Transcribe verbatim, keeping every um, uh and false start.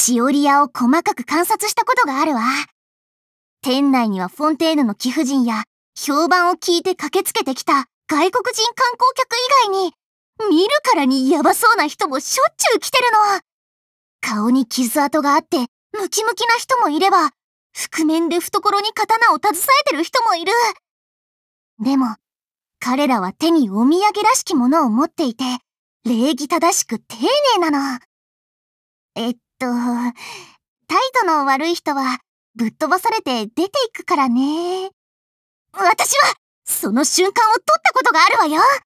しおり屋を細かく観察したことがあるわ。店内にはフォンテーヌの貴婦人や評判を聞いて駆けつけてきた外国人観光客以外に、見るからにヤバそうな人もしょっちゅう来てるの。顔に傷跡があってムキムキな人もいれば、覆面で懐に刀を携えてる人もいる。でも彼らは手にお土産らしきものを持っていて、礼儀正しく丁寧なの。えっと態度の悪い人はぶっ飛ばされて出ていくからね。私はその瞬間を撮ったことがあるわよ。